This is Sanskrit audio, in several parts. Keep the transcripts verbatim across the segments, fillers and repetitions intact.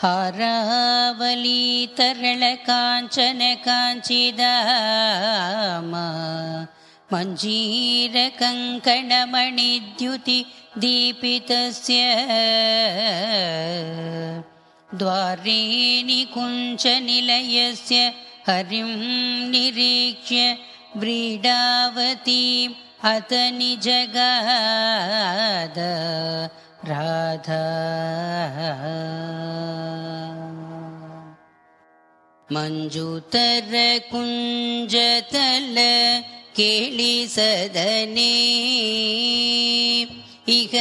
हारावली तरल काञ्चन काञ्चिदाम मञ्जीर कङ्कणमणिद्युति दीपितस्य द्वारे निकुञ्चनिलयस्य हरिं निरीक्ष्य व्रीडावतीम् अत निजगाद राधा मञ्जुतर कुञ्जतल केलिसदने इह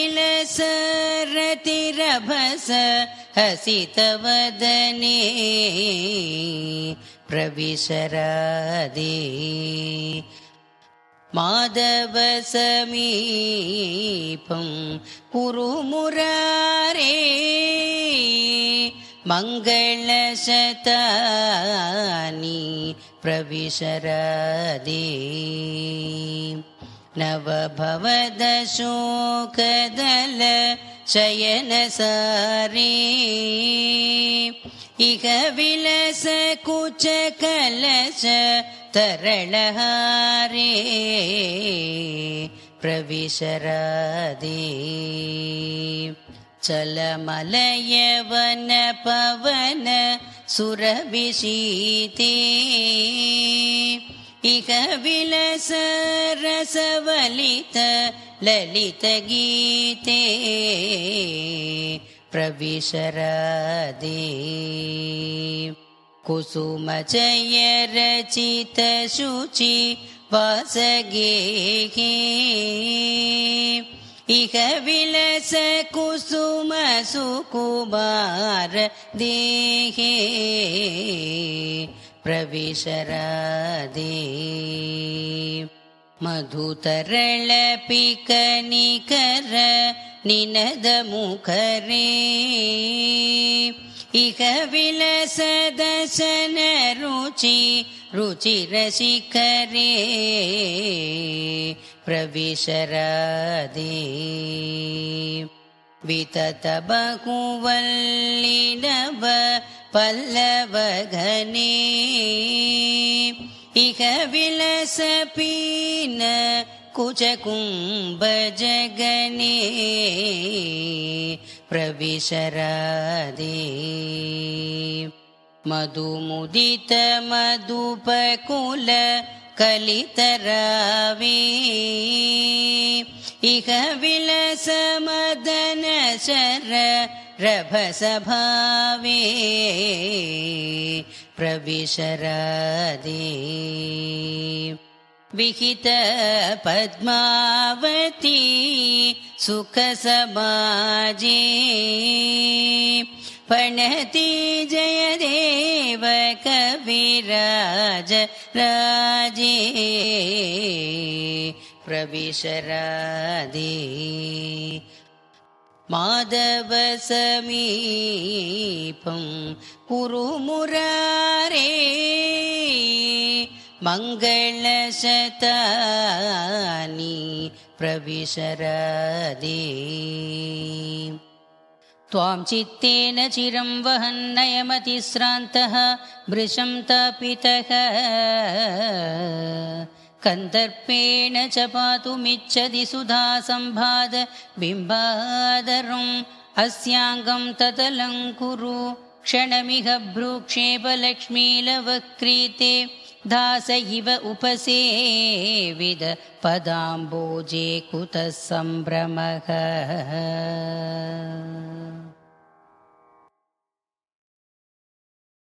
विलसरतिरभस हसितवदने प्रविशरादे माधव समीपं कुरु मुरारे मङ्गलशतानि प्रविशरादे नवभवदशोकदल शयनसारे इह विलस कुच कलश तरलहारे प्रविशरादे चलमलयवन पवन सुरभिषीते इह विलस रसवलित ललित गीते प्रविशरादे कुसुमचय रचित शुचि वासगेहे इह विलस कुसुम सुकुमार देहे प्रविशरादे मधुतरल पिकनिकर निनद मुखरे इह विलस दशन रुचि रुचिरशिखरे प्रविशरादे वितत बहुवल्लिनव पल्लवघने इह विलस पीन कुचकुम्भजगने प्रविशरादे मधुमुदित मधुपकुल कलितरावे इह विलस मदन शर रभसभावे प्रविशरादे विहित पद्मावती सुख समाजे पणति जयदेव कविराज राजे प्रविशरादे माधव समीपं कुरु मुरारे मङ्गलशतानि प्रविशरादे त्वां चित्तेन चिरं वहन्नयमतिश्रान्तः भृशं तापितः कन्दर्पेण च पातुमिच्छति सुधा सम्भाद बिम्बादरम् अस्याङ्गं ततलं कुरु क्षणमिह भ्रूक्षेपलक्ष्मीलवक्रीते दास इव उपसेविद पदाम्बोजे कुतः सम्भ्रमः।